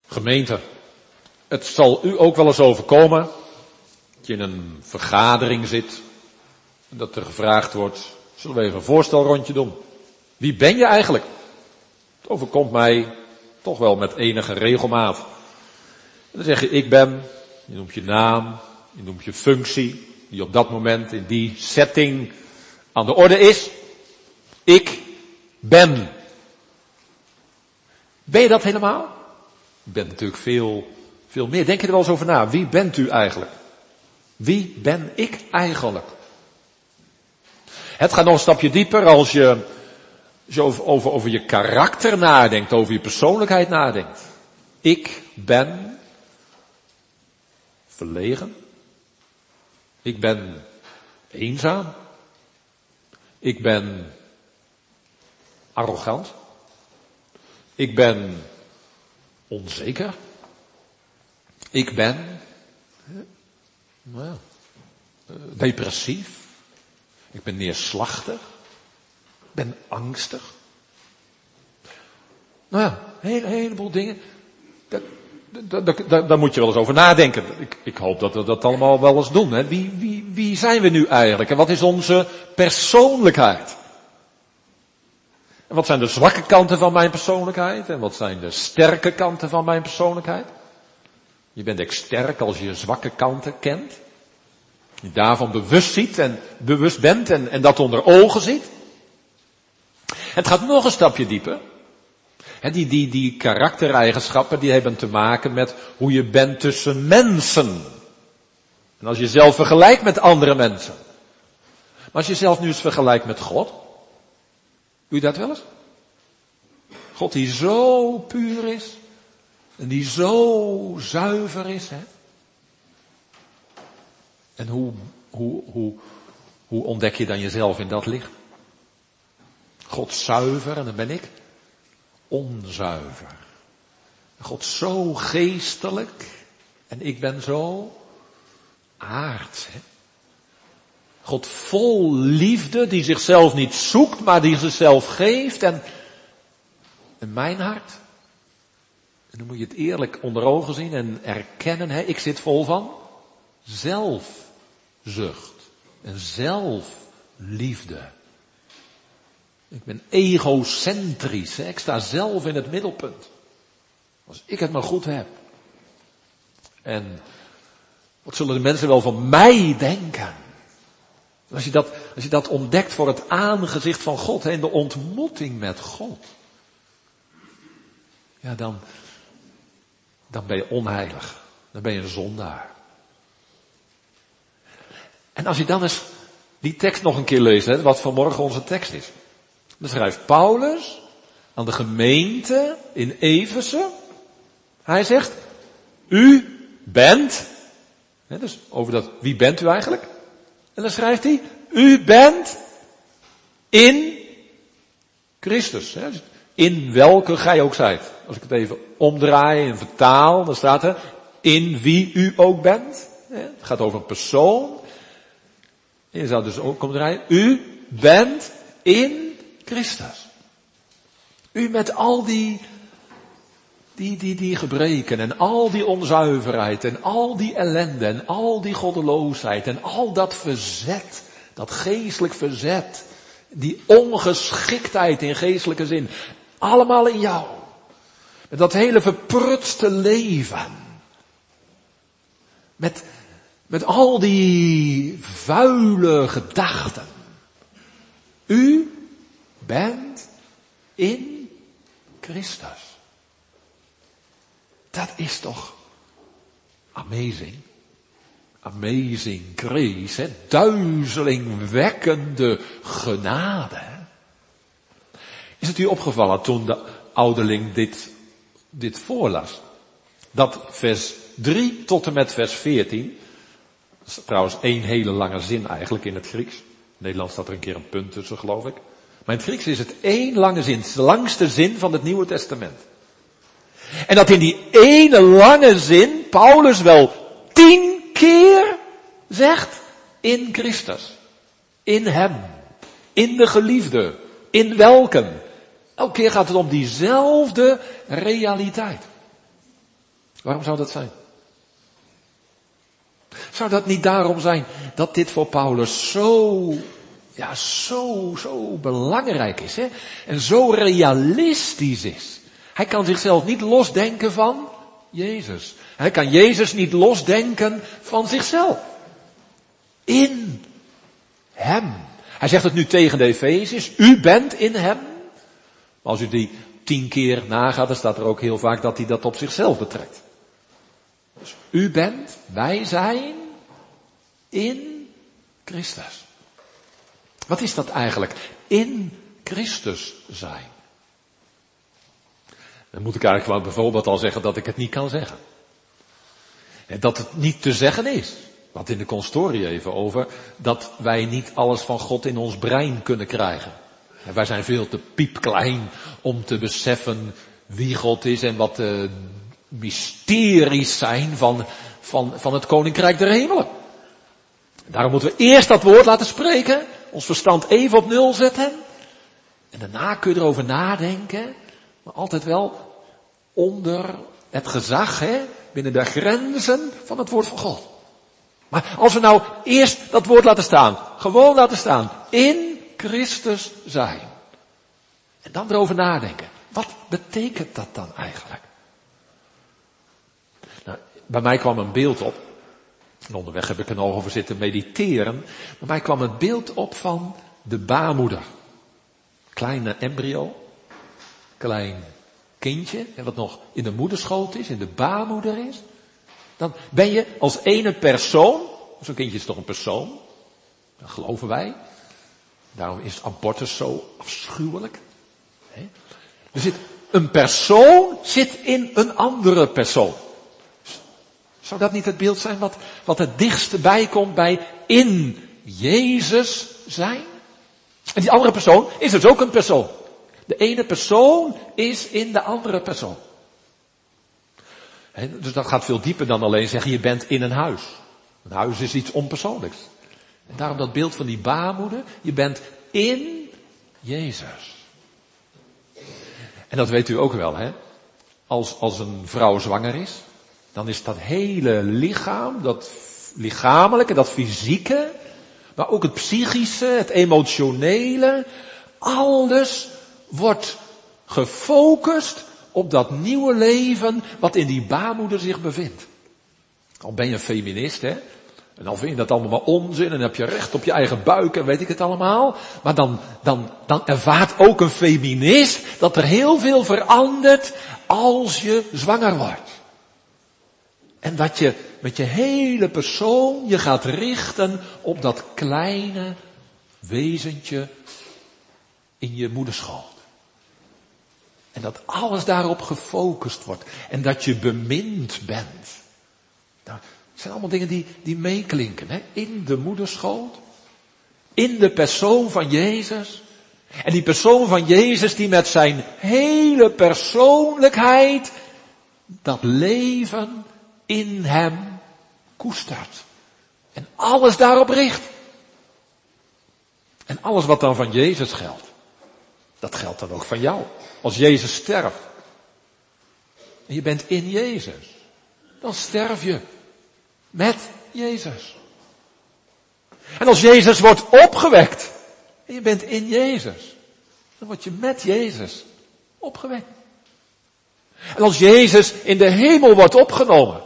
Gemeente, het zal u ook wel eens overkomen dat je in een vergadering zit en dat er gevraagd wordt, zullen we even een voorstelrondje doen? Wie ben je eigenlijk? Het overkomt mij toch wel met enige regelmaat. En dan zeg je, ik ben, je noemt je naam, je noemt je functie, die op dat moment in die setting aan de orde is. Ik ben. Ben je dat helemaal? Je bent natuurlijk veel meer. Denk je er wel eens over na? Wie bent u eigenlijk? Wie ben ik eigenlijk? Het gaat nog een stapje dieper als je over je karakter nadenkt, over je persoonlijkheid nadenkt. Ik ben verlegen. Ik ben eenzaam. Ik ben arrogant. Ik ben onzeker. Ik ben depressief. Ik ben neerslachtig. Ik ben angstig. Nou ja, een heleboel dingen. Daar moet je wel eens over nadenken. Ik hoop dat we dat allemaal wel eens doen. Hè. Wie zijn we nu eigenlijk? En wat is onze persoonlijkheid? En wat zijn de zwakke kanten van mijn persoonlijkheid? En wat zijn de sterke kanten van mijn persoonlijkheid? Je bent echt sterk als je zwakke kanten kent. Je daarvan bewust bent en dat onder ogen ziet. Het gaat nog een stapje dieper. Die karaktereigenschappen die hebben te maken met hoe je bent tussen mensen. En als je jezelf vergelijkt met andere mensen. Maar als je jezelf nu eens vergelijkt met God. Doe je dat wel eens? God die zo puur is. En die zo zuiver is. Hè? En hoe ontdek je dan jezelf in dat licht? God zuiver en dan ben ik onzuiver. God zo geestelijk en ik ben zo aards. Hè? God vol liefde die zichzelf niet zoekt, maar die zichzelf geeft en mijn hart. En dan moet je het eerlijk onder ogen zien en erkennen, hè? Ik zit vol van zelfzucht en zelfliefde. Ik ben egocentrisch, hè? Ik sta zelf in het middelpunt. Als ik het maar goed heb. En wat zullen de mensen wel van mij denken? Als je dat ontdekt voor het aangezicht van God, hè, in de ontmoeting met God. Ja, dan ben je onheilig. Dan ben je een zondaar. En als je dan eens die tekst nog een keer leest, hè, wat vanmorgen onze tekst is. Dan schrijft Paulus aan de gemeente in Efeze. Hij zegt, u bent, hè, dus over dat, wie bent u eigenlijk? En dan schrijft hij, u bent in Christus. Hè, in welke gij ook zijt. Als ik het even omdraai en vertaal, dan staat er, in wie u ook bent. Hè, het gaat over een persoon. En je zou dus ook omdraaien, u bent in Christus. U met al die gebreken en al die onzuiverheid en al die ellende en al die goddeloosheid en al dat verzet, dat geestelijk verzet, die ongeschiktheid in geestelijke zin, allemaal in jou. Met dat hele verprutste leven. Met al die vuile gedachten. U bent in Christus. Dat is toch amazing. Amazing grace, hè? Duizelingwekkende genade. Hè? Is het u opgevallen toen de ouderling dit voorlas? Dat vers 3 tot en met vers 14, dat is trouwens één hele lange zin eigenlijk in het Grieks. In Nederland staat er een keer een punt tussen, geloof ik. Maar in het Grieks is het één lange zin. Het is de langste zin van het Nieuwe Testament. En dat in die ene lange zin Paulus wel 10 keer zegt in Christus. In hem. In de geliefde. In welken. Elke keer gaat het om diezelfde realiteit. Waarom zou dat zijn? Zou dat niet daarom zijn dat dit voor Paulus zo belangrijk is, hè? En zo realistisch is. Hij kan zichzelf niet losdenken van Jezus. Hij kan Jezus niet losdenken van zichzelf. In hem. Hij zegt het nu tegen de Efeziërs. U bent in hem. Maar als u die 10 keer nagaat, dan staat er ook heel vaak dat hij dat op zichzelf betrekt. Dus u bent, wij zijn in Christus. Wat is dat eigenlijk? In Christus zijn. Dan moet ik eigenlijk wel bijvoorbeeld al zeggen dat ik het niet kan zeggen. En dat het niet te zeggen is. Wat in de constorie even over, dat wij niet alles van God in ons brein kunnen krijgen. En wij zijn veel te piepklein om te beseffen wie God is en wat de mysteries zijn van het Koninkrijk der Hemelen. Daarom moeten we eerst dat woord laten spreken, ons verstand even op nul zetten. En daarna kun je erover nadenken, maar altijd wel onder het gezag, hè, binnen de grenzen van het woord van God. Maar als we nou eerst dat woord laten staan, gewoon laten staan, in Christus zijn. En dan erover nadenken. Wat betekent dat dan eigenlijk? Nou, bij mij kwam een beeld op. En onderweg heb ik er nog over zitten mediteren. Bij mij kwam het beeld op van de baarmoeder. Kleine embryo. Klein kindje. En wat nog in de moederschoot is, in de baarmoeder is. Dan ben je als ene persoon. Zo'n kindje is toch een persoon. Dat geloven wij. Daarom is abortus zo afschuwelijk. Een persoon zit in een andere persoon. Zou dat niet het beeld zijn wat het dichtste bij komt bij in Jezus zijn? En die andere persoon is dus ook een persoon. De ene persoon is in de andere persoon. Dus dat gaat veel dieper dan alleen zeggen je bent in een huis. Een huis is iets onpersoonlijks. En daarom dat beeld van die baarmoeder. Je bent in Jezus. En dat weet u ook wel, hè. Als een vrouw zwanger is, dan is dat hele lichaam, dat lichamelijke, dat fysieke, maar ook het psychische, het emotionele, alles wordt gefocust op dat nieuwe leven wat in die baarmoeder zich bevindt. Al ben je een feminist, hè. En dan vind je dat allemaal maar onzin en dan heb je recht op je eigen buik en weet ik het allemaal. Maar dan ervaart ook een feminist dat er heel veel verandert als je zwanger wordt. En dat je met je hele persoon je gaat richten op dat kleine wezentje in je moederschoot. En dat alles daarop gefocust wordt. En dat je bemind bent. Nou, het zijn allemaal dingen die meeklinken. Hè? In de moederschoot. In de persoon van Jezus. En die persoon van Jezus die met zijn hele persoonlijkheid dat leven in hem koestert. En alles daarop richt. En alles wat dan van Jezus geldt. Dat geldt dan ook van jou. Als Jezus sterft. En je bent in Jezus. Dan sterf je. Met Jezus. En als Jezus wordt opgewekt. En je bent in Jezus. Dan word je met Jezus opgewekt. En als Jezus in de hemel wordt opgenomen.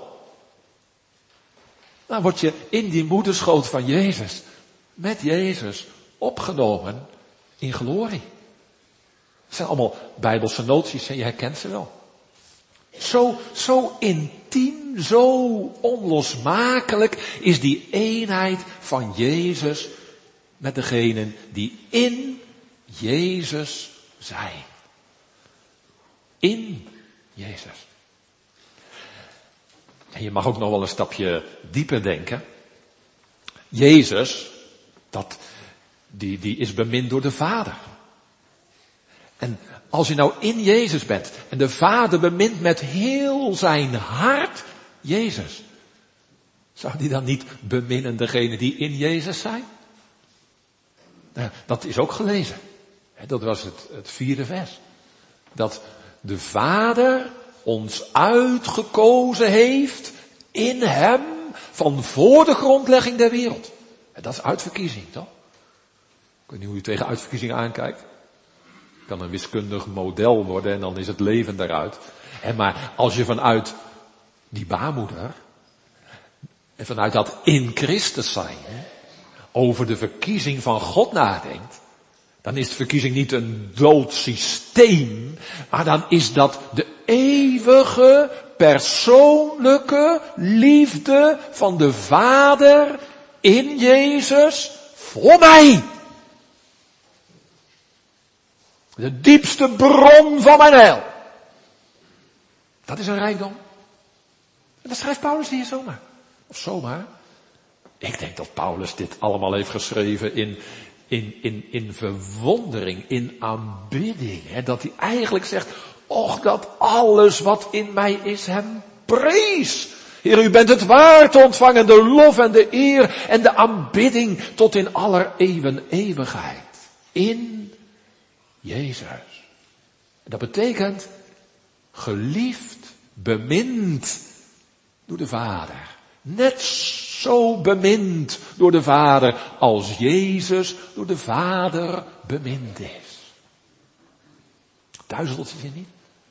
Dan word je in die moederschoot van Jezus. Met Jezus opgenomen in glorie. Het zijn allemaal Bijbelse noties en je herkent ze wel. Zo intiem, zo onlosmakelijk is die eenheid van Jezus met degenen die in Jezus zijn. In Jezus. En je mag ook nog wel een stapje dieper denken. Jezus, die is bemind door de Vader. En als je nou in Jezus bent en de Vader bemint met heel zijn hart Jezus, zou die dan niet beminnen degenen die in Jezus zijn? Nou, dat is ook gelezen. Dat was het 4e vers. Dat de Vader ons uitgekozen heeft in hem van voor de grondlegging der wereld. En dat is uitverkiezing, toch? Ik weet niet hoe u tegen uitverkiezing aankijkt. Het kan een wiskundig model worden en dan is het leven daaruit. Maar als je vanuit die baarmoeder en vanuit dat in Christus zijn over de verkiezing van God nadenkt, dan is de verkiezing niet een dood systeem, maar dan is dat de eeuwige, persoonlijke liefde van de Vader in Jezus voor mij. De diepste bron van mijn heil. Dat is een rijkdom. En dat schrijft Paulus hier zomaar. Of zomaar. Ik denk dat Paulus dit allemaal heeft geschreven in verwondering, in aanbidding. Dat hij eigenlijk zegt, och, dat alles wat in mij is hem prees. Heer, u bent het waard te ontvangen, de lof en de eer en de aanbidding tot in aller eeuwen eeuwigheid. In Jezus. En dat betekent geliefd, bemind door de Vader. Net zo bemind door de Vader als Jezus door de Vader bemind is. Duizelt het je niet?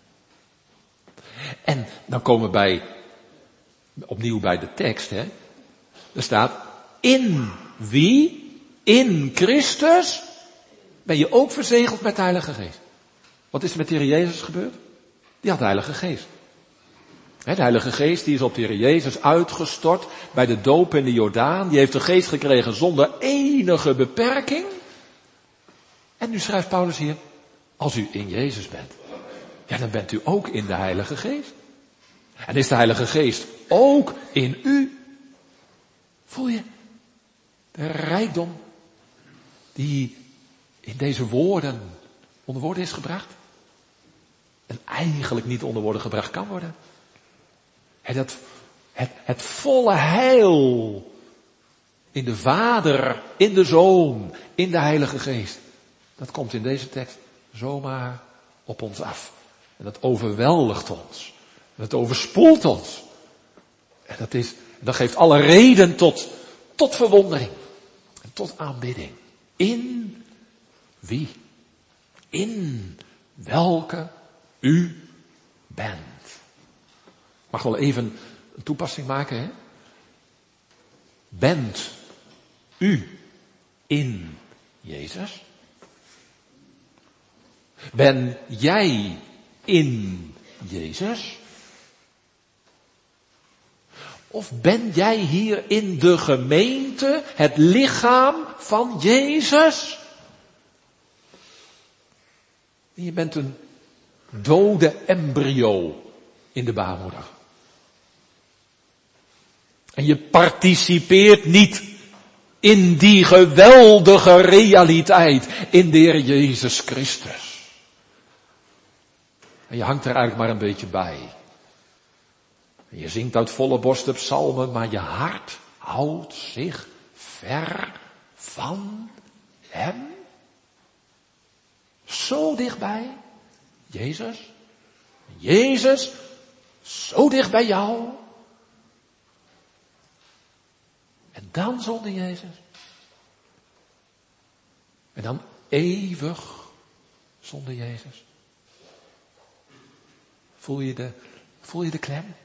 En dan komen we opnieuw bij de tekst, hè. Er staat, in wie, in Christus, ben je ook verzegeld met de Heilige Geest. Wat is er met de Heer Jezus gebeurd? Die had de Heilige Geest. De Heilige Geest die is op de Heer Jezus uitgestort bij de doop in de Jordaan. Die heeft de Geest gekregen zonder enige beperking. En nu schrijft Paulus hier, als u in Jezus bent, ja, dan bent u ook in de Heilige Geest. En is de Heilige Geest ook in u? Voel je de rijkdom die in deze woorden onder woorden is gebracht? En eigenlijk niet onder woorden gebracht kan worden. Het volle heil in de Vader, in de Zoon, in de Heilige Geest. Dat komt in deze tekst zomaar op ons af. En dat overweldigt ons. En dat overspoelt ons. En dat geeft alle reden tot verwondering. En tot aanbidding. In wie? In welke u bent. Ik mag wel even een toepassing maken, hè? Bent u in Jezus? Ben jij in Jezus? Of ben jij hier in de gemeente het lichaam van Jezus? Je bent een dode embryo in de baarmoeder. En je participeert niet in die geweldige realiteit in de Heer Jezus Christus. En je hangt er eigenlijk maar een beetje bij. En je zingt uit volle borst de psalmen, maar je hart houdt zich ver van hem. Zo dichtbij, Jezus. Jezus, zo dicht bij jou. En dan zonder Jezus. En dan eeuwig zonder Jezus. Voel je de klem?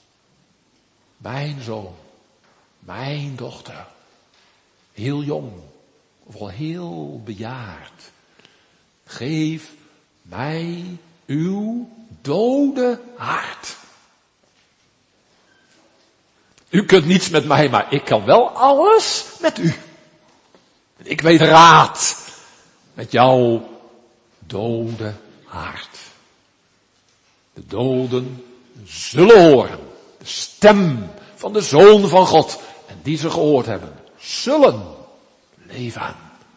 Mijn zoon, mijn dochter, heel jong of al heel bejaard. Geef mij uw dode hart. U kunt niets met mij, maar ik kan wel alles met u. Ik weet raad met jouw dode hart. De doden zullen horen de stem van de Zoon van God. En die ze gehoord hebben, zullen leven.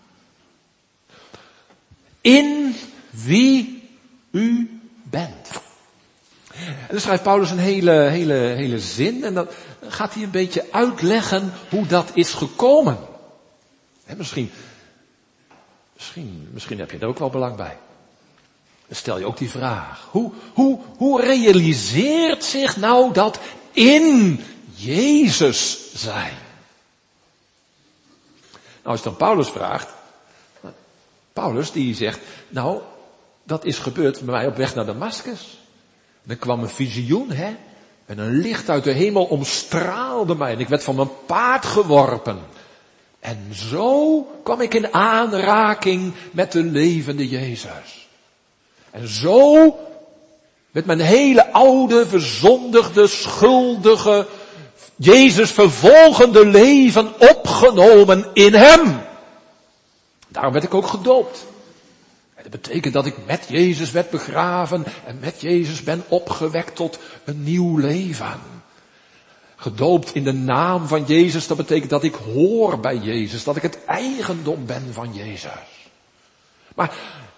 In wie u bent. En dan schrijft Paulus een hele zin. En dan gaat hij een beetje uitleggen hoe dat is gekomen. En misschien heb je er ook wel belang bij. Dan stel je ook die vraag. Hoe realiseert zich nou dat in Jezus zijn? Nou, als je dan Paulus vraagt. Paulus die zegt, nou, dat is gebeurd bij mij op weg naar Damascus. Dan kwam een visioen, hè. En een licht uit de hemel omstraalde mij. En ik werd van mijn paard geworpen. En zo kwam ik in aanraking met de levende Jezus. En zo werd mijn hele oude, verzondigde, schuldige, Jezus vervolgende leven opgenomen in hem. Daarom werd ik ook gedoopt. En dat betekent dat ik met Jezus werd begraven en met Jezus ben opgewekt tot een nieuw leven. Gedoopt in de naam van Jezus, dat betekent dat ik hoor bij Jezus, dat ik het eigendom ben van Jezus. Maar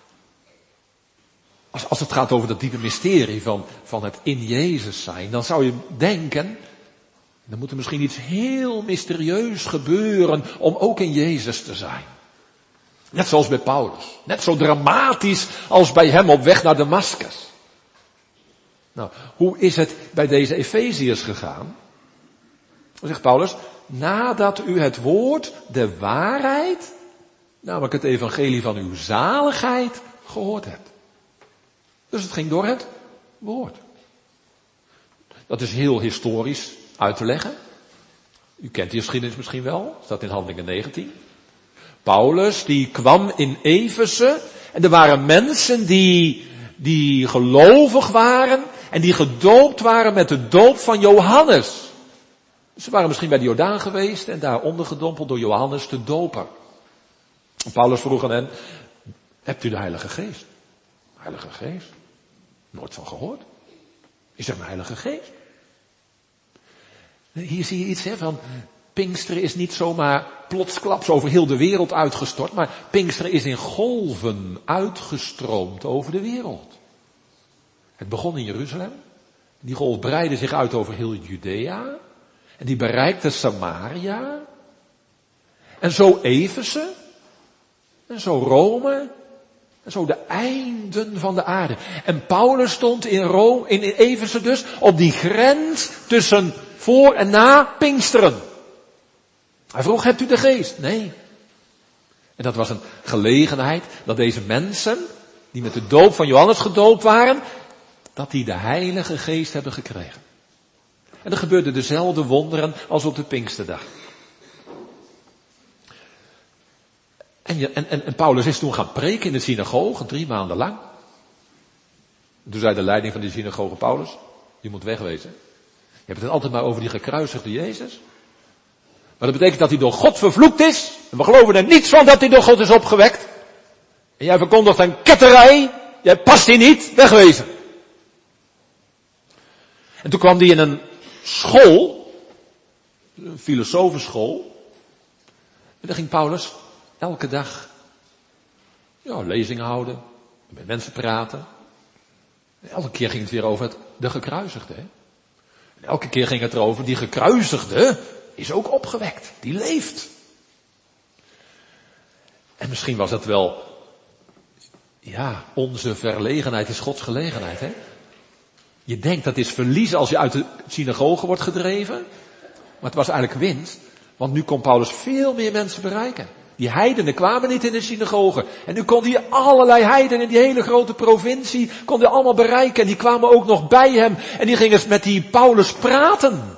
als het gaat over dat diepe mysterie van het in Jezus zijn, dan zou je denken, dan moet er misschien iets heel mysterieus gebeuren om ook in Jezus te zijn. Net zoals bij Paulus. Net zo dramatisch als bij hem op weg naar Damascus. Nou, hoe is het bij deze Efeziërs gegaan? Dan zegt Paulus, nadat u het woord, de waarheid, namelijk het evangelie van uw zaligheid, gehoord hebt. Dus het ging door het woord. Dat is heel historisch uit te leggen. U kent die geschiedenis misschien wel, staat in Handelingen 19. Paulus, die kwam in Efeze en er waren mensen die gelovig waren en die gedoopt waren met de doop van Johannes. Ze waren misschien bij de Jordaan geweest en daar ondergedompeld door Johannes te dopen. En Paulus vroeg aan hen, hebt u de Heilige Geest? Heilige Geest? Nooit van gehoord. Is er een Heilige Geest? Hier zie je iets van, Pinksteren is niet zomaar plotsklaps over heel de wereld uitgestort, maar Pinksteren is in golven uitgestroomd over de wereld. Het begon in Jeruzalem. Die golf breidde zich uit over heel Judea. En die bereikte Samaria. En zo Efeze. En zo Rome. En zo de einden van de aarde. En Paulus stond in Efeze dus op die grens tussen voor en na Pinksteren. Hij vroeg, hebt u de geest? Nee. En dat was een gelegenheid dat deze mensen, die met de doop van Johannes gedoopt waren, dat die de Heilige Geest hebben gekregen. En er gebeurden dezelfde wonderen als op de Pinksterdag. En Paulus is toen gaan preken in de synagoge, 3 maanden lang. Toen zei de leiding van die synagoge, Paulus, je moet wegwezen. Je hebt het altijd maar over die gekruisigde Jezus. Maar dat betekent dat hij door God vervloekt is. En we geloven er niets van dat hij door God is opgewekt. En jij verkondigt een ketterij. Jij past hier niet. Wegwezen. En toen kwam hij in een school. Een filosofenschool. En daar ging Paulus elke dag lezingen houden. Met mensen praten. En elke keer ging het weer over de gekruisigde. Hè? En elke keer ging het erover, die gekruisigde is ook opgewekt. Die leeft. En misschien was het wel, onze verlegenheid is Gods gelegenheid, hè? Je denkt dat is verliezen als je uit de synagoge wordt gedreven. Maar het was eigenlijk winst. Want nu kon Paulus veel meer mensen bereiken. Die heidenen kwamen niet in de synagoge. En nu kon hij allerlei heidenen in die hele grote provincie, kon hij allemaal bereiken. En die kwamen ook nog bij hem. En die gingen met die Paulus praten.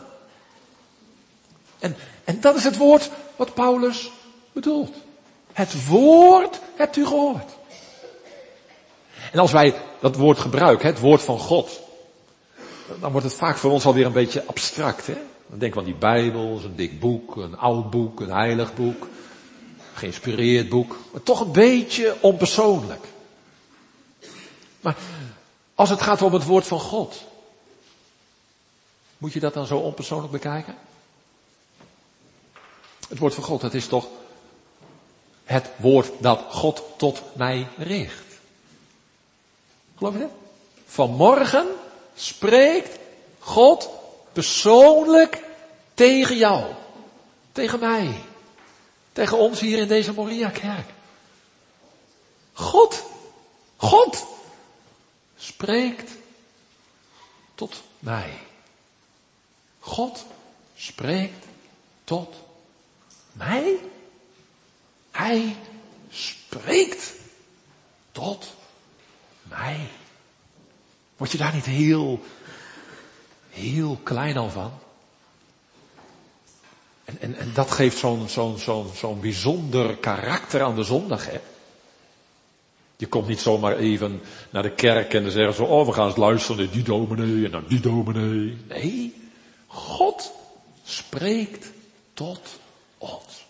En dat is het woord wat Paulus bedoelt. Het woord hebt u gehoord. En als wij dat woord gebruiken, het woord van God, dan wordt het vaak voor ons alweer een beetje abstract. Hè? Dan denken we aan die Bijbel, een dik boek, een oud boek, een heilig boek, geïnspireerd boek, maar toch een beetje onpersoonlijk. Maar als het gaat om het woord van God, moet je dat dan zo onpersoonlijk bekijken? Het woord van God, dat is toch het woord dat God tot mij richt. Geloof je dat? Vanmorgen spreekt God persoonlijk tegen jou. Tegen mij. Tegen ons hier in deze Moria-kerk. God. spreekt tot mij. God spreekt tot mij. Hij spreekt tot mij. Word je daar niet heel klein al van? En dat geeft zo'n bijzonder karakter aan de zondag, hè? Je komt niet zomaar even naar de kerk en dan zeggen ze, we gaan eens luisteren naar die dominee en naar die dominee. Nee, God spreekt tot ons.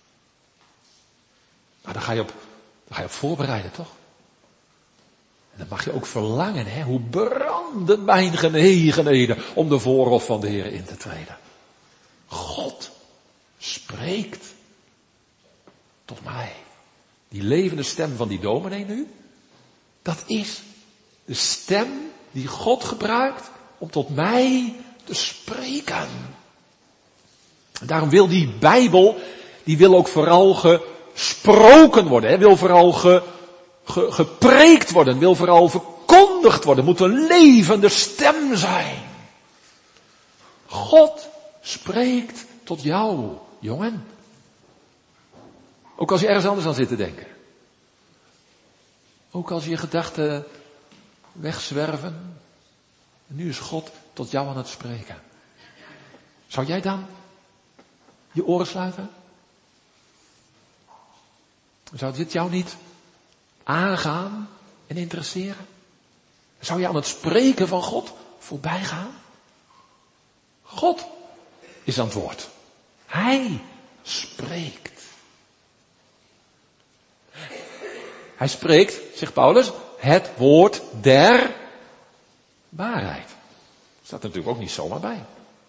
Maar daar ga je op voorbereiden, toch? En dan mag je ook verlangen, hè? Hoe branden mijn genegenheden om de voorhof van de Heer in te treden. God spreekt tot mij. Die levende stem van die dominee nu, dat is de stem die God gebruikt om tot mij te spreken. En daarom wil die Bijbel, die wil ook vooral gesproken worden, hè? Wil vooral gepreekt worden, wil vooral verkondigd worden, moet een levende stem zijn. God spreekt tot jou, jongen. Ook als je ergens anders aan zit te denken. Ook als je gedachten wegzwerven. En nu is God tot jou aan het spreken. Zou jij dan je oren sluiten? Zou dit jou niet aangaan en interesseren? Zou je aan het spreken van God voorbij gaan? God is aan het woord. Hij spreekt. Hij spreekt, zegt Paulus, het woord der waarheid. Staat er natuurlijk ook niet zomaar bij.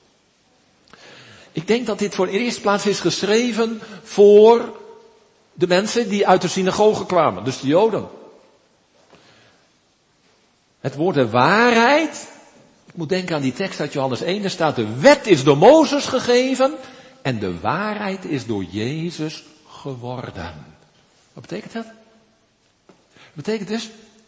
Ik denk dat dit voor in de eerste plaats is geschreven voor de mensen die uit de synagoge kwamen, dus de Joden. Het woord der waarheid, ik moet denken aan die tekst uit Johannes 1, daar staat de wet is door Mozes gegeven en de waarheid is door Jezus geworden. Wat betekent dat? Dat betekent dus,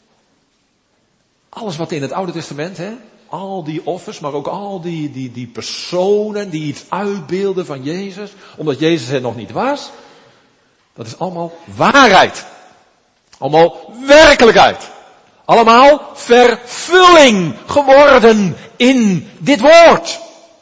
alles wat in het Oude Testament, hè, al die offers, maar ook al die personen die iets uitbeelden van Jezus, omdat Jezus er nog niet was, dat is allemaal waarheid. Allemaal werkelijkheid. Allemaal vervulling geworden in dit woord.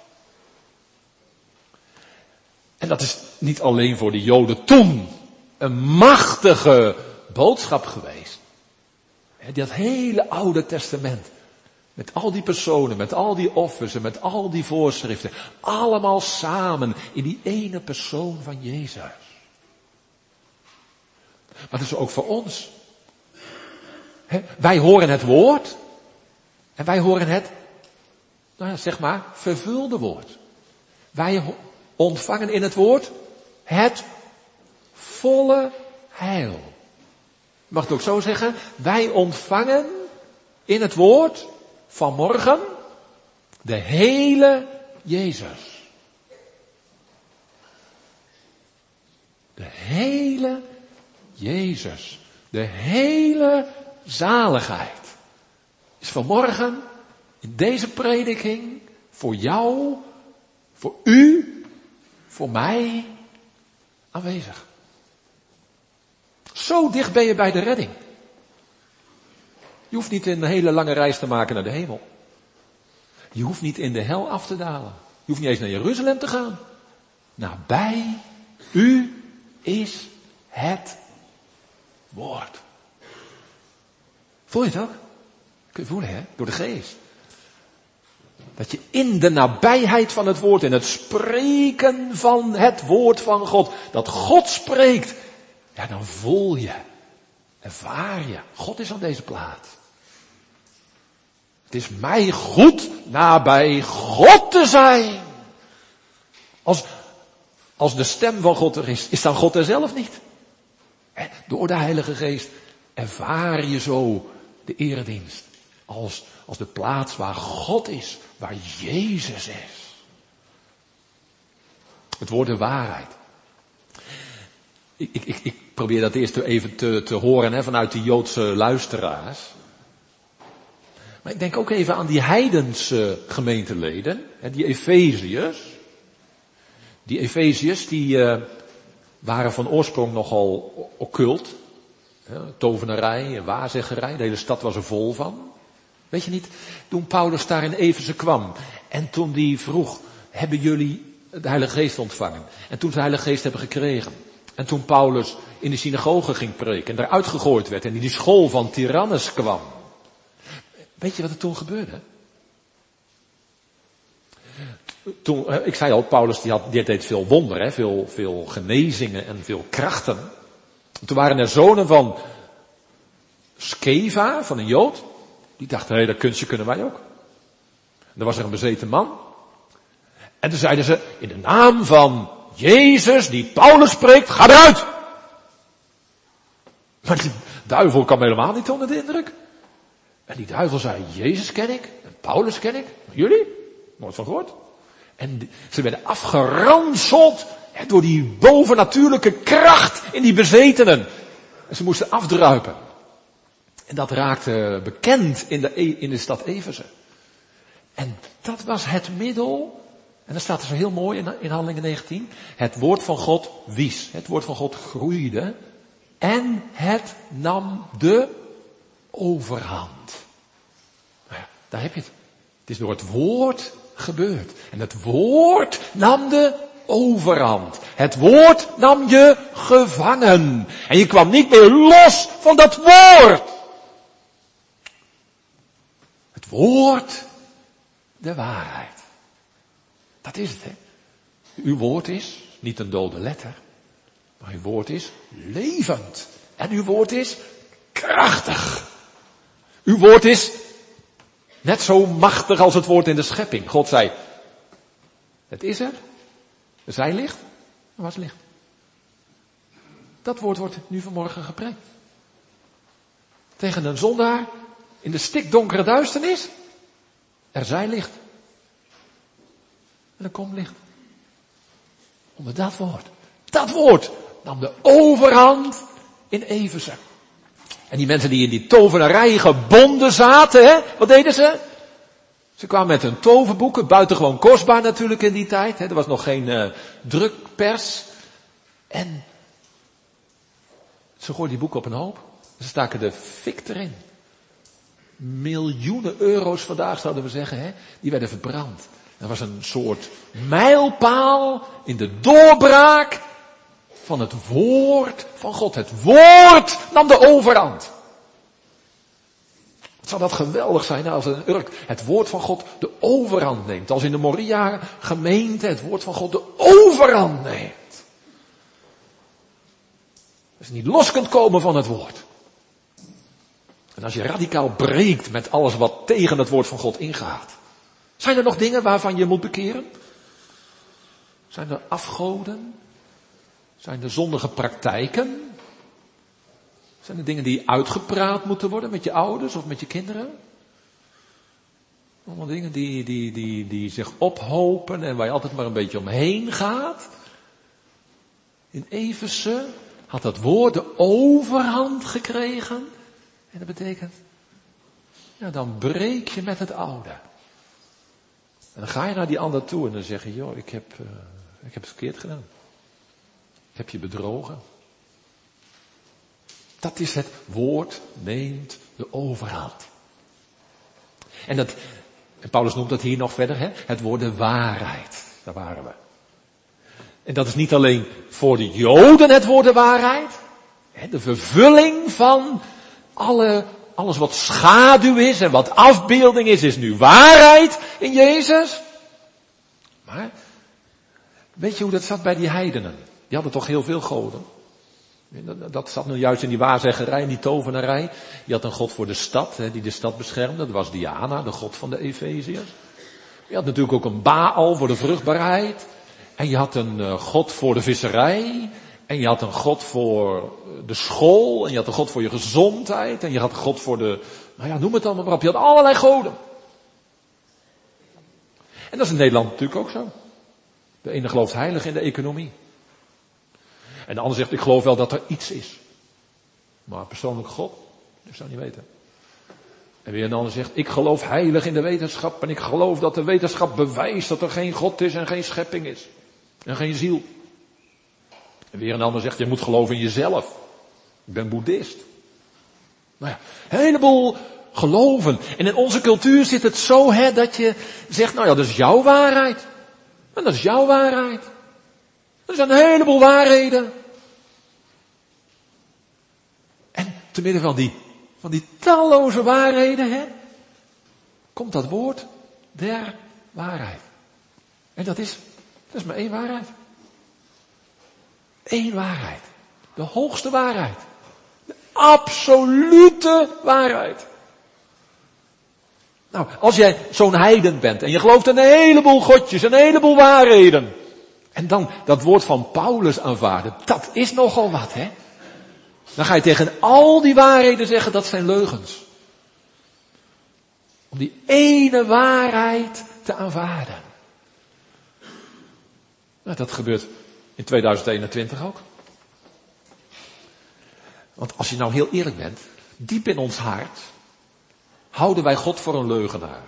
En dat is niet alleen voor de Joden toen een machtige boodschap geweest. Dat hele Oude Testament. Met al die personen, met al die offers en met al die voorschriften. Allemaal samen in die ene persoon van Jezus. Maar dat is ook voor ons. Wij horen het woord. En wij horen het, zeg maar, vervulde woord. Wij ontvangen in het woord het volle heil. Mag het ook zo zeggen? Wij ontvangen in het woord vanmorgen de hele Jezus. De hele Jezus. De hele zaligheid is vanmorgen in deze prediking voor jou, voor u, voor mij aanwezig. Zo dicht ben je bij de redding. Je hoeft niet een hele lange reis te maken naar de hemel. Je hoeft niet in de hel af te dalen. Je hoeft niet eens naar Jeruzalem te gaan. Nabij u is het woord. Voel je het ook? Kun je voelen, hè? Door de geest. Dat je in de nabijheid van het woord, in het spreken van het woord van God, dat God spreekt, ja, dan voel je, ervaar je, God is aan deze plaats. Het is mij goed nabij God te zijn. Als de stem van God er is dan God er zelf niet. Door de Heilige Geest ervaar je zo de eredienst als de plaats waar God is, waar Jezus is. Het woord de waarheid. Ik probeer dat eerst even te horen vanuit de Joodse luisteraars. Maar ik denk ook even aan die heidense gemeenteleden, die Efeziërs. Die Efeziërs die waren van oorsprong nogal occult. Tovenarij, waarzeggerij, de hele stad was er vol van. Weet je niet, toen Paulus daar in Efeze kwam en toen die vroeg, hebben jullie de Heilige Geest ontvangen? En toen ze de Heilige Geest hebben gekregen. En toen Paulus in de synagoge ging preken en eruit gegooid werd en in die school van Tyrannus kwam. Weet je wat er toen gebeurde? Toen, ik zei al, Paulus die deed veel wonderen, veel genezingen en veel krachten. Toen waren er zonen van Skeva, van een Jood. Die dachten, hé, dat kunstje kunnen wij ook. En dan was er een bezeten man. En toen zeiden ze, in de naam van Jezus, die Paulus spreekt, ga eruit! Maar die duivel kwam helemaal niet onder de indruk. En die duivel zei, Jezus ken ik, en Paulus ken ik, jullie? Nooit van gehoord. En ze werden afgeranseld door die bovennatuurlijke kracht in die bezetenen. En ze moesten afdruipen. En dat raakte bekend in de stad Efeze. En dat was het middel. En dan staat er zo heel mooi in Handelingen 19. Het woord van God wies. Het woord van God groeide. En het nam de overhand. Nou ja, daar heb je het. Het is door het woord gebeurd. En het woord nam de overhand. Het woord nam je gevangen. En je kwam niet meer los van dat woord. Het woord, de waarheid. Dat is het, hè. Uw woord is niet een dode letter. Maar uw woord is levend. En uw woord is krachtig. Uw woord is net zo machtig als het woord in de schepping. God zei, het is er. Er zijn licht. Er was licht. Dat woord wordt nu vanmorgen gepreekt. Tegen een zondaar in de stikdonkere duisternis. Er zij licht. En er komt licht. Onder dat woord. Dat woord nam de overhand in Efeze. En die mensen die in die tovenarij gebonden zaten, hè, wat deden ze? Ze kwamen met hun toverboeken, buitengewoon kostbaar natuurlijk in die tijd. Hè. Er was nog geen drukpers. En ze gooiden die boeken op een hoop. Ze staken de fik erin. Miljoenen euro's vandaag zouden we zeggen, hè, die werden verbrand. Dat was een soort mijlpaal in de doorbraak van het woord van God. Het woord nam de overhand. Wat zou dat geweldig zijn als een Urk het woord van God de overhand neemt. Als in de Moria gemeente het woord van God de overhand neemt. Dat je niet los kunt komen van het woord. En als je radicaal breekt met alles wat tegen het woord van God ingaat. Zijn er nog dingen waarvan je moet bekeren? Zijn er afgoden? Zijn er zondige praktijken? Zijn er dingen die uitgepraat moeten worden met je ouders of met je kinderen? Allemaal dingen die zich ophopen en waar je altijd maar een beetje omheen gaat. In Efeze had dat woord de overhand gekregen. En dat betekent, ja, dan breek je met het oude. En dan ga je naar die ander toe en dan zeg je, joh, ik heb het verkeerd gedaan. Ik heb je bedrogen. Dat is het woord neemt de overhand. En Paulus noemt dat hier nog verder, hè? Het woord de waarheid. Daar waren we. En dat is niet alleen voor de Joden het woord de waarheid. Hè? De vervulling van alles wat schaduw is en wat afbeelding is nu waarheid in Jezus. Maar, weet je hoe dat zat bij die heidenen? Die hadden toch heel veel goden. Dat zat nu juist in die waarzeggerij, in die tovenarij. Je had een god voor de stad, die de stad beschermde. Dat was Diana, de god van de Efeziërs. Je had natuurlijk ook een Baal voor de vruchtbaarheid. En je had een god voor de visserij. En je had een god voor de school. En je had een god voor je gezondheid. En je had een god voor de, noem het allemaal maar op. Je had allerlei goden. En dat is in Nederland natuurlijk ook zo. De ene gelooft heilig in de economie. En de ander zegt, ik geloof wel dat er iets is. Maar persoonlijk God, dat zou ik niet weten. En weer een ander zegt, ik geloof heilig in de wetenschap en ik geloof dat de wetenschap bewijst dat er geen God is en geen schepping is. En geen ziel. En weer een ander zegt, je moet geloven in jezelf. Ik ben boeddhist. Nou ja, een heleboel geloven. En in onze cultuur zit het zo, dat je zegt, nou ja, dat is jouw waarheid. En dat is jouw waarheid. Er zijn een heleboel waarheden. En te midden van die talloze waarheden, komt dat woord der waarheid. En dat is maar één waarheid. Eén waarheid. De hoogste waarheid. De absolute waarheid. Nou, als jij zo'n heiden bent en je gelooft in een heleboel godjes, een heleboel waarheden. En dan dat woord van Paulus aanvaarden, dat is nogal wat, Dan ga je tegen al die waarheden zeggen, dat zijn leugens. Om die ene waarheid te aanvaarden. Nou, dat gebeurt in 2021 ook. Want als je nou heel eerlijk bent, diep in ons hart, houden wij God voor een leugenaar.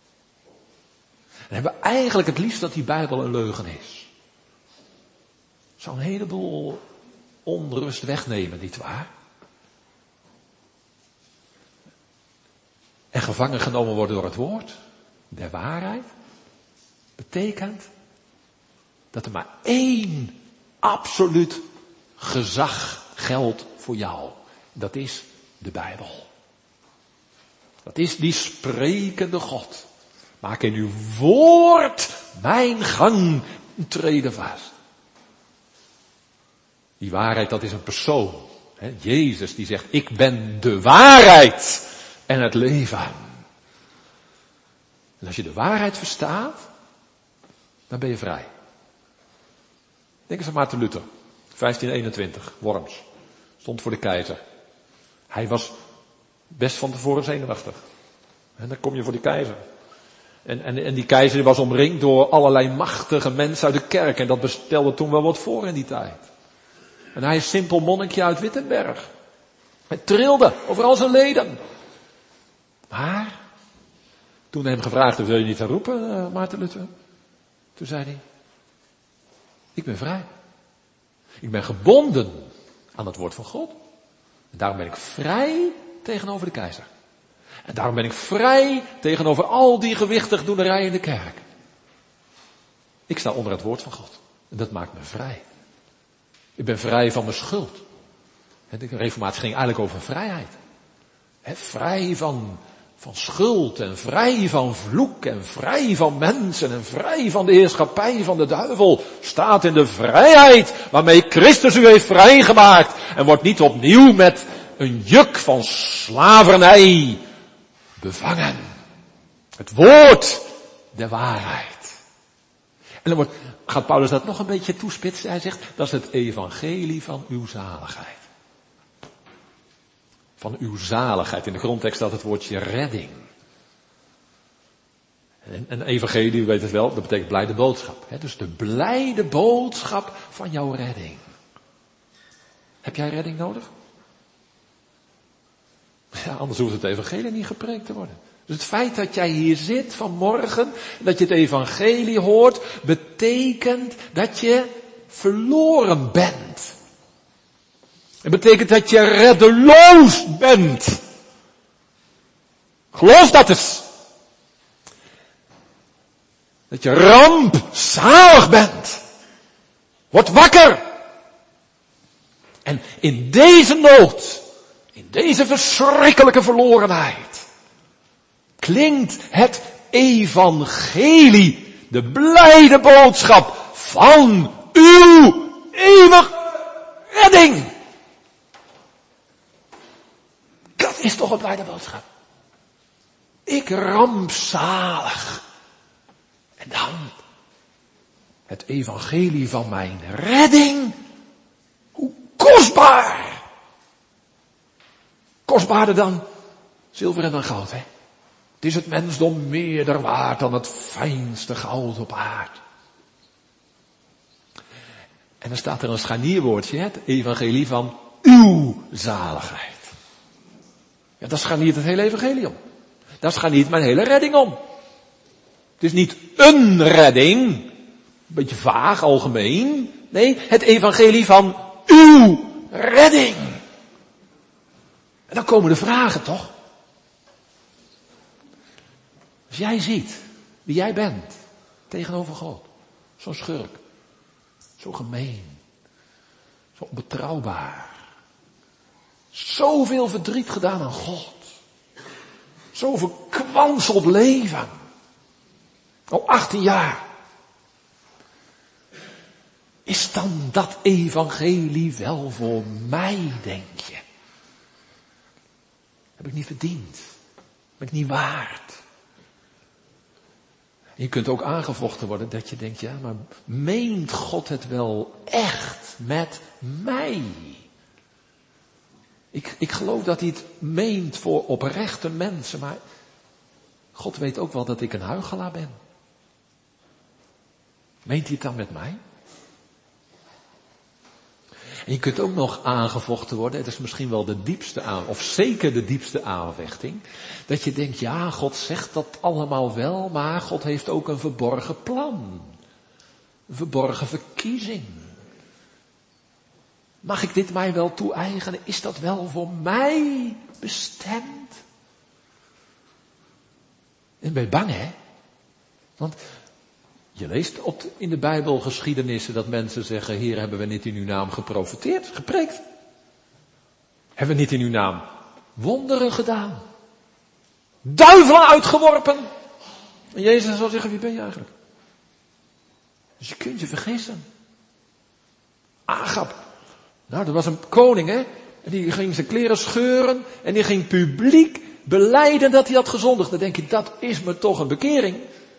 En hebben we eigenlijk het liefst dat die Bijbel een leugen is. Zou een heleboel onrust wegnemen, nietwaar? En gevangen genomen worden door het woord der waarheid, betekent dat er maar één absoluut gezag geldt voor jou. Dat is de Bijbel. Dat is die sprekende God. Maak in uw woord mijn gang treden vast. Die waarheid, dat is een persoon. Jezus die zegt, ik ben de waarheid en het leven. En als je de waarheid verstaat, dan ben je vrij. Denk eens aan Maarten Luther, 1521, Worms. Stond voor de keizer. Hij was best van tevoren zenuwachtig. En dan kom je voor de keizer. En die keizer was omringd door allerlei machtige mensen uit de kerk. En dat stelde toen wel wat voor in die tijd. En hij is simpel monnikje uit Wittenberg. Hij trilde over al zijn leden. Maar, toen hij hem gevraagd heeft, wil je niet gaan roepen, Maarten Luther? Toen zei hij, ik ben vrij. Ik ben gebonden aan het woord van God. En daarom ben ik vrij tegenover de keizer. En daarom ben ik vrij tegenover al die gewichtig doenerijen in de kerk. Ik sta onder het woord van God. En dat maakt me vrij. Ik ben vrij van mijn schuld. De reformatie ging eigenlijk over vrijheid. Vrij van schuld en vrij van vloek en vrij van mensen en vrij van de heerschappij van de duivel. Staat in de vrijheid waarmee Christus u heeft vrijgemaakt. En wordt niet opnieuw met een juk van slavernij bevangen. Het woord der waarheid. En dan gaat Paulus dat nog een beetje toespitsen. Hij zegt, dat is het evangelie van uw zaligheid. Van uw zaligheid. In de grondtekst staat het woordje redding. En evangelie, u weet het wel, dat betekent blijde boodschap. Dus de blijde boodschap van jouw redding. Heb jij redding nodig? Ja, anders hoeft het evangelie niet gepreekt te worden. Dus het feit dat jij hier zit vanmorgen, dat je het evangelie hoort, betekent dat je verloren bent. Het betekent dat je reddeloos bent. Geloof dat eens. Dat je rampzalig bent. Word wakker. En in deze nood, in deze verschrikkelijke verlorenheid, klinkt het evangelie, de blijde boodschap van uw eeuwige redding. Dat is toch een blijde boodschap. Ik rampzalig. En dan het evangelie van mijn redding. Hoe kostbaar. Kostbaarder dan zilver en dan goud, hè. Het is het mensdom meerder waard dan het fijnste goud op aarde. En dan staat er een scharnierwoordje, het evangelie van uw zaligheid. Ja, dat scharniert het hele evangelie om. Daar gaat niet mijn hele redding om. Het is niet een redding, een beetje vaag, algemeen. Nee, het evangelie van uw redding. En dan komen de vragen toch? Als jij ziet wie jij bent tegenover God, zo'n schurk, zo gemeen, zo onbetrouwbaar, zoveel verdriet gedaan aan God, zo verkwanseld leven, al 18 jaar. Is dan dat evangelie wel voor mij, denk je? Heb ik niet verdiend? Ben ik niet waard? Je kunt ook aangevochten worden dat je denkt, ja, maar meent God het wel echt met mij? Ik geloof dat hij het meent voor oprechte mensen, maar God weet ook wel dat ik een huichelaar ben. Meent hij het dan met mij? En je kunt ook nog aangevochten worden, het is misschien wel de diepste of zeker de diepste aanvechting, dat je denkt, ja, God zegt dat allemaal wel, maar God heeft ook een verborgen plan. Een verborgen verkiezing. Mag ik dit mij wel toe-eigenen? Is dat wel voor mij bestemd? En ben je bang, hè? Want je leest in de Bijbel geschiedenissen dat mensen zeggen, Heer, hebben we niet in uw naam geprofeteerd, gepreekt? Hebben we niet in uw naam wonderen gedaan? Duivelen uitgeworpen? En Jezus zal zeggen, wie ben je eigenlijk? Dus je kunt je vergissen. Agab. Nou, dat was een koning, hè? En die ging zijn kleren scheuren en die ging publiek belijden dat hij had gezondigd. Dan denk je, dat is me toch een bekering.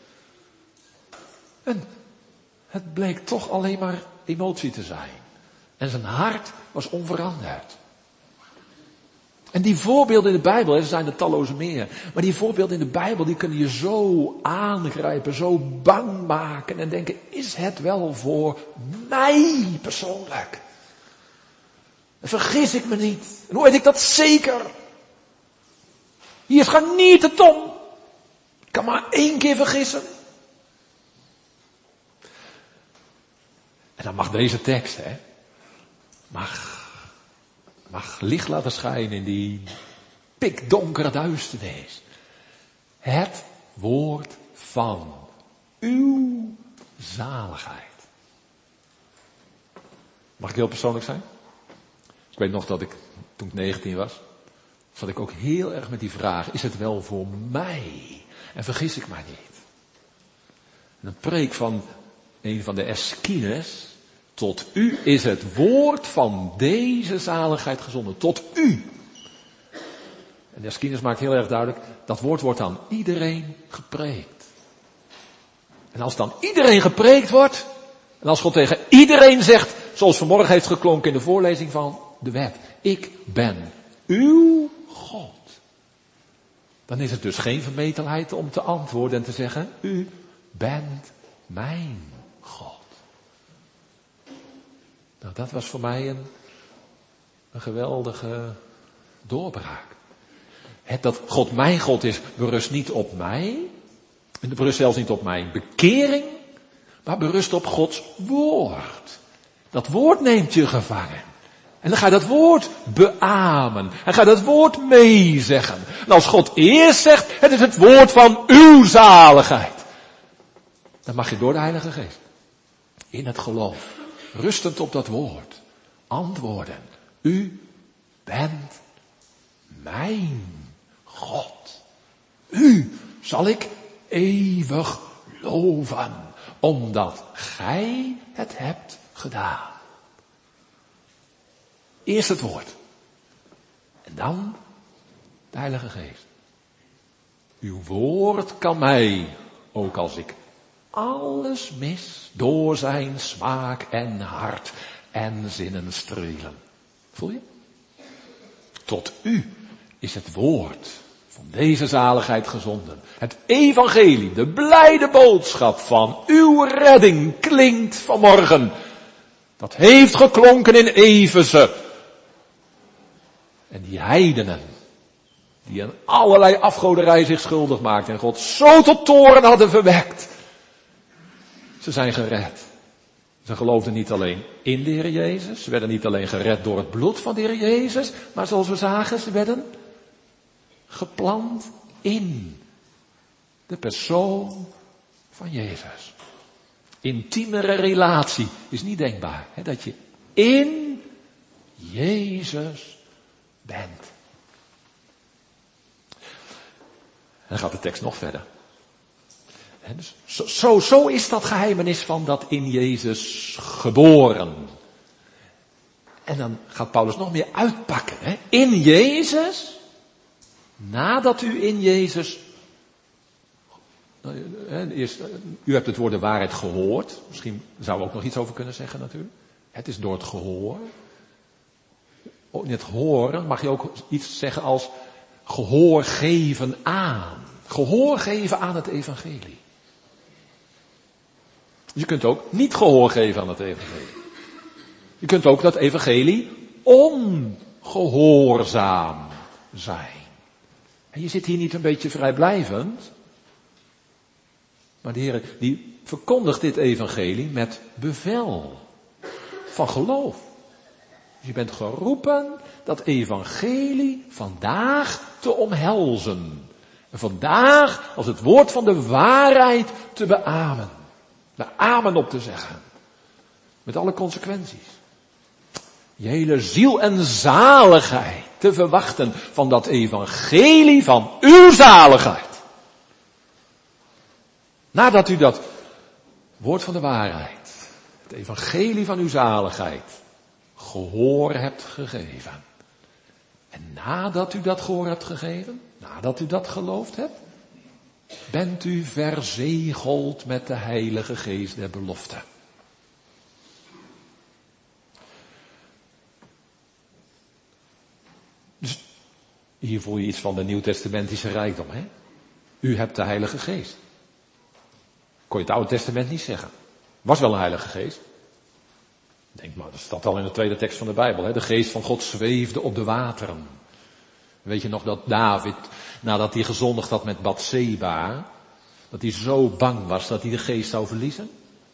En het bleek toch alleen maar emotie te zijn. En zijn hart was onveranderd. En die voorbeelden in de Bijbel, er zijn er talloze meer. Maar die voorbeelden in de Bijbel, die kunnen je zo aangrijpen, zo bang maken. En denken, is het wel voor mij persoonlijk? En vergis ik me niet? En hoe weet ik dat zeker? Hier gaat niet het om. Ik kan maar 1 keer vergissen. En dan mag deze tekst, hè, mag licht laten schijnen in die pikdonkere duisternis. Het woord van uw zaligheid. Mag ik heel persoonlijk zijn? Ik weet nog dat toen ik 19 was, zat ik ook heel erg met die vraag, is het wel voor mij? En vergis ik mij niet. En een preek van een van de Eschines, tot u is het woord van deze zaligheid gezonden. Tot u. En de Eschines maakt heel erg duidelijk, dat woord wordt aan iedereen gepreekt. En als dan iedereen gepreekt wordt, en als God tegen iedereen zegt, zoals vanmorgen heeft geklonken in de voorlezing van de wet, ik ben uw God. Dan is het dus geen vermetelheid om te antwoorden en te zeggen, u bent mijn God. Nou, dat was voor mij een geweldige doorbraak. Het dat God mijn God is, berust niet op mij. En berust zelfs niet op mijn bekering. Maar berust op Gods woord. Dat woord neemt je gevangen. En dan ga je dat woord beamen. En ga je dat woord meezeggen. En als God eerst zegt, het is het woord van uw zaligheid. Dan mag je door de Heilige Geest, in het geloof, rustend op dat woord, antwoorden. U bent mijn God. U zal ik eeuwig loven, omdat gij het hebt gedaan. Eerst het woord. En dan de Heilige Geest. Uw woord kan mij, ook als ik alles mis, door zijn smaak en hart en zinnen strelen. Voel je? Tot u is het woord van deze zaligheid gezonden. Het evangelie, de blijde boodschap van uw redding klinkt vanmorgen. Dat heeft geklonken in Efeze. En die heidenen, Die aan allerlei afgoderij zich schuldig maakten. En God zo tot toorn hadden verwekt. Ze zijn gered. Ze geloofden niet alleen in de Heer Jezus. Ze werden niet alleen gered door het bloed van de Heer Jezus. Maar zoals we zagen, ze werden geplant in de persoon van Jezus. Intiemere relatie is niet denkbaar. Hè, dat je in Jezus bent. En dan gaat de tekst nog verder. En dus zo is dat geheimenis van dat in Jezus geboren. En dan gaat Paulus nog meer uitpakken. Hè? In Jezus, nadat u in Jezus... Eerst, u hebt het woord de waarheid gehoord. Misschien zou we ook nog iets over kunnen zeggen natuurlijk. Het is door het gehoor. In het horen mag je ook iets zeggen als gehoor geven aan. Gehoor geven aan het evangelie. Je kunt ook niet gehoor geven aan het evangelie. Je kunt ook dat evangelie ongehoorzaam zijn. En je zit hier niet een beetje vrijblijvend. Maar de Heer die verkondigt dit evangelie met bevel van geloof. Dus je bent geroepen dat evangelie vandaag te omhelzen. En vandaag als het woord van de waarheid te beamen. Daar amen op te zeggen. Met alle consequenties. Je hele ziel en zaligheid te verwachten van dat evangelie van uw zaligheid. Nadat u dat woord van de waarheid, het evangelie van uw zaligheid, gehoor hebt gegeven. En nadat u dat gehoor hebt gegeven, nadat u dat geloofd hebt, bent u verzegeld met de Heilige Geest der belofte. Dus hier voel je iets van de nieuwtestamentische rijkdom, hè? U hebt de Heilige Geest. Kon je het Oude Testament niet zeggen. Was wel een Heilige Geest. Denk maar, dat staat al in de tweede tekst van de Bijbel. Hè? De Geest van God zweefde op de wateren. Weet je nog dat David, nadat hij gezondigd had met Batseba, dat hij zo bang was dat hij de Geest zou verliezen?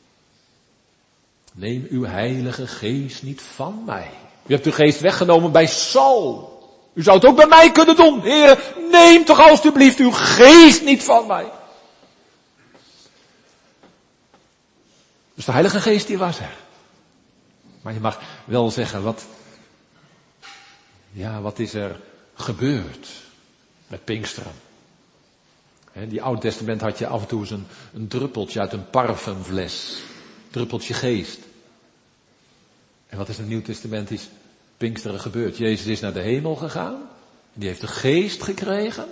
Neem uw Heilige Geest niet van mij. U hebt uw Geest weggenomen bij Saul. U zou het ook bij mij kunnen doen. Heer, neem toch alstublieft uw Geest niet van mij. Dus de Heilige Geest die was er. Maar je mag wel zeggen, wat is er gebeurd met Pinksteren? In die Oude Testament had je af en toe eens een druppeltje uit een parfumfles. Druppeltje geest. En wat is er Nieuwtestamentisch Pinksteren gebeurd? Jezus is naar de hemel gegaan. En die heeft de geest gekregen.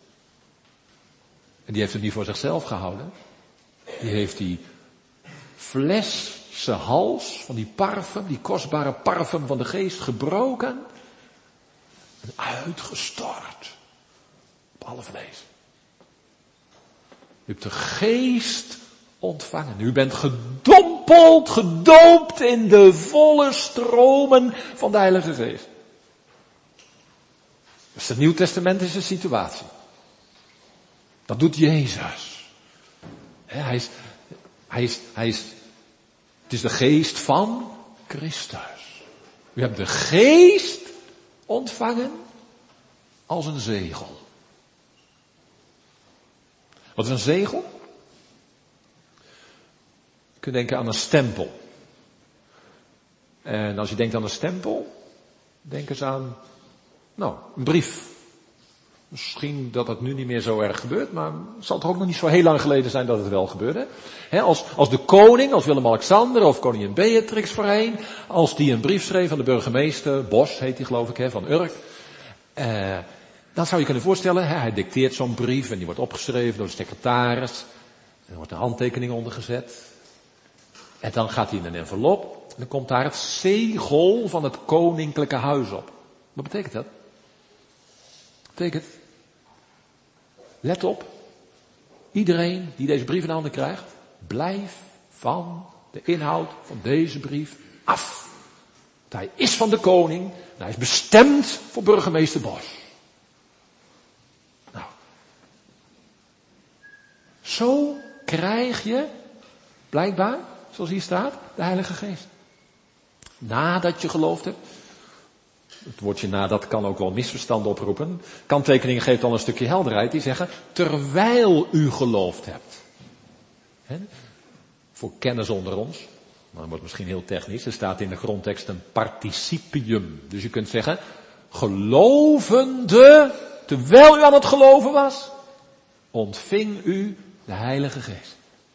En die heeft het niet voor zichzelf gehouden. Die heeft die fles, zijn hals van die parfum, die kostbare parfum van de geest gebroken en uitgestort op alle vlees. U hebt de geest ontvangen. U bent gedompeld, gedoopt in de volle stromen van de Heilige Geest. Dat is de nieuwtestamentische situatie. Dat doet Jezus. Hij is, het is de geest van Christus. U hebt de geest ontvangen als een zegel. Wat is een zegel? Je kunt denken aan een stempel. En als je denkt aan een stempel, denk eens aan, een brief. Misschien dat het nu niet meer zo erg gebeurt, maar het zal toch ook nog niet zo heel lang geleden zijn dat het wel gebeurde. Als de koning, als Willem-Alexander of koningin Beatrix voorheen, als die een brief schreef aan de burgemeester, Bos heet die geloof ik, van Urk. Dan zou je kunnen voorstellen, hij dicteert zo'n brief en die wordt opgeschreven door de secretaris. Er wordt een handtekening onder gezet. En dan gaat hij in een envelop en dan komt daar het zegel van het koninklijke huis op. Wat betekent dat? Betekent, let op, iedereen die deze brief in handen krijgt, blijf van de inhoud van deze brief af. Want hij is van de koning en hij is bestemd voor burgemeester Bos. Zo krijg je, blijkbaar, zoals hier staat, de Heilige Geest. Nadat je geloofd hebt. Het woordje nadat kan ook wel misverstanden oproepen. Kanttekeningen geeft al een stukje helderheid. Die zeggen, terwijl u geloofd hebt. Voor kennis onder ons. Maar dat wordt misschien heel technisch. Er staat in de grondtekst een participium. Dus je kunt zeggen, gelovende, terwijl u aan het geloven was, ontving u de Heilige Geest.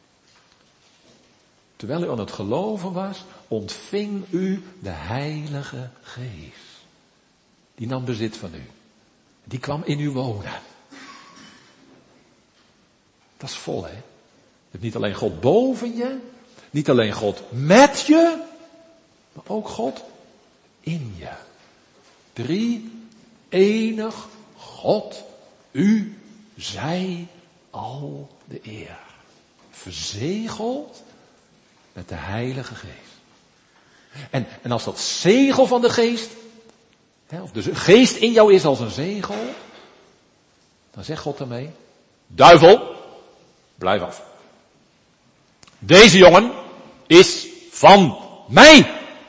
Terwijl u aan het geloven was, ontving u de Heilige Geest. Die nam bezit van u. Die kwam in u wonen. Dat is vol, hè? Je hebt niet alleen God boven je, niet alleen God met je, maar ook God in je. 3, enig God, u zij al de eer. Verzegeld met de Heilige Geest. En als dat zegel van de Geest, of de Geest in jou is als een zegel, dan zegt God daarmee, duivel, blijf af. Deze jongen is van mij.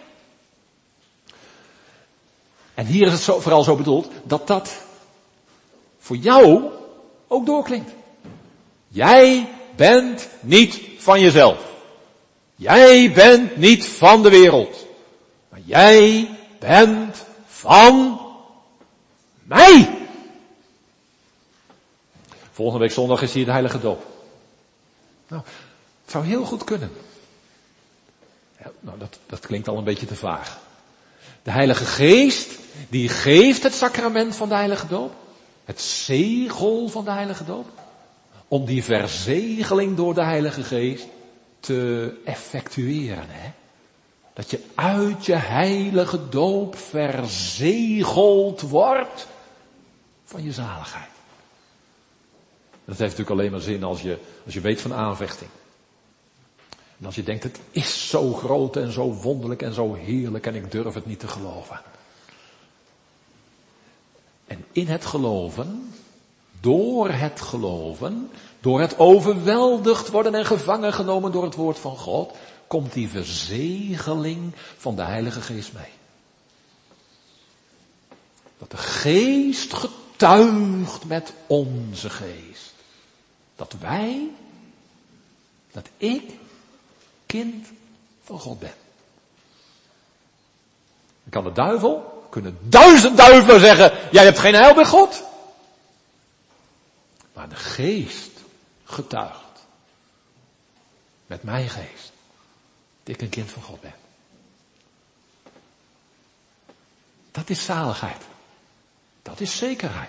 En hier is het vooral zo bedoeld dat dat voor jou ook doorklinkt. Jij bent niet van jezelf. Jij bent niet van de wereld. Maar jij bent van mij. Volgende week zondag is hier de heilige doop. Nou, het zou heel goed kunnen. Ja, nou, dat klinkt al een beetje te vaag. De Heilige Geest, die geeft het sacrament van de heilige doop. Het zegel van de heilige doop. Om die verzegeling door de Heilige Geest te effectueren. Hè? Dat je uit je heilige doop verzegeld wordt van je zaligheid. Dat heeft natuurlijk alleen maar zin als je weet van aanvechting. En als je denkt, het is zo groot en zo wonderlijk en zo heerlijk en ik durf het niet te geloven. En in het geloven, door het overweldigd worden en gevangen genomen door het woord van God, komt die verzegeling van de Heilige Geest mee. Dat de Geest getuigt met onze geest. Dat ik kind van God ben. Dan kan de duivel, kunnen 1000 duivelen zeggen, jij hebt geen heil bij God. Maar de Geest getuigt. Met mijn geest. Dat ik een kind van God ben. Dat is zaligheid. Dat is zekerheid.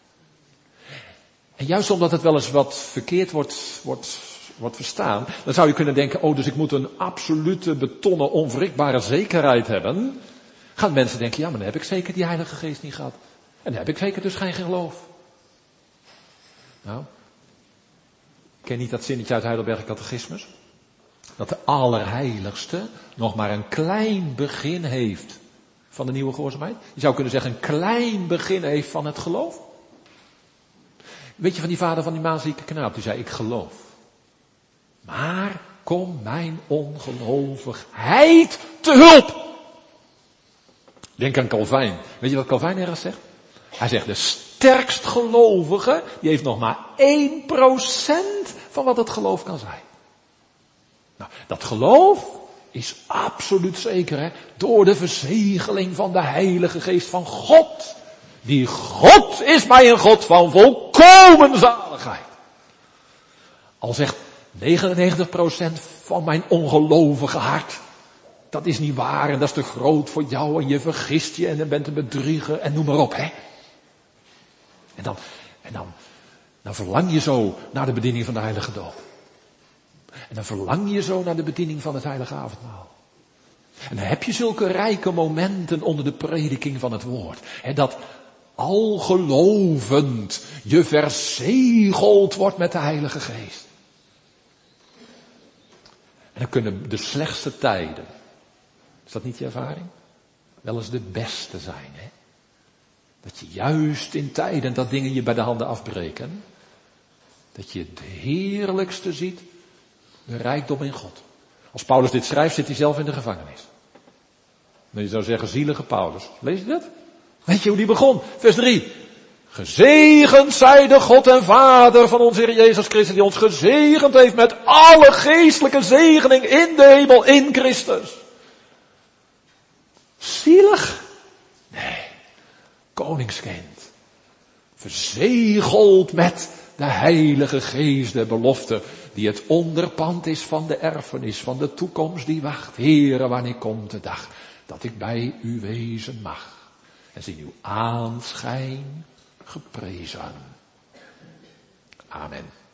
En juist omdat het wel eens wat verkeerd wordt verstaan, dan zou je kunnen denken, dus ik moet een absolute, betonnen, onwrikbare zekerheid hebben. Gaan mensen denken, ja, maar dan heb ik zeker die Heilige Geest niet gehad. En dan heb ik zeker dus geen geloof. Nou, ken je niet dat zinnetje uit Heidelberger Catechismus? Dat de Allerheiligste nog maar een klein begin heeft van de nieuwe gehoorzaamheid. Je zou kunnen zeggen, een klein begin heeft van het geloof. Weet je van die vader van die maanzieke knaap, die zei, ik geloof. Maar kom mijn ongelovigheid te hulp. Denk aan Calvijn. Weet je wat Calvijn ergens zegt? Hij zegt, de sterkst gelovige, die heeft nog maar 1% van wat het geloof kan zijn. Nou, dat geloof is absoluut zeker, hè, door de verzegeling van de Heilige Geest van God. Die God is mij een God van volkomen zaligheid. Al zegt 99% van mijn ongelovige hart, dat is niet waar en dat is te groot voor jou en je vergist je en je bent een bedrieger en noem maar op, hè. En dan verlang je zo naar de bediening van de heilige doop. En dan verlang je zo naar de bediening van het heilige avondmaal. En dan heb je zulke rijke momenten onder de prediking van het woord. Hè, dat al gelovend je verzegeld wordt met de Heilige Geest. En dan kunnen de slechtste tijden, is dat niet je ervaring? Wel eens de beste zijn, hè? Dat je juist in tijden dat dingen je bij de handen afbreken, Dat je het heerlijkste ziet, de rijkdom in God. Als Paulus dit schrijft, zit hij zelf in de gevangenis. En je zou zeggen, zielige Paulus. Lees je dat? Weet je hoe die begon? Vers 3. Gezegend zij de God en Vader van onze Heer Jezus Christus, die ons gezegend heeft met alle geestelijke zegening in de hemel, in Christus. Zielig? Nee. Koningskind. Verzegeld met de Heilige Geest der belofte, die het onderpand is van de erfenis, van de toekomst die wacht. Heere, wanneer komt de dag dat ik bij u wezen mag en zien uw aanschijn geprezen. Amen.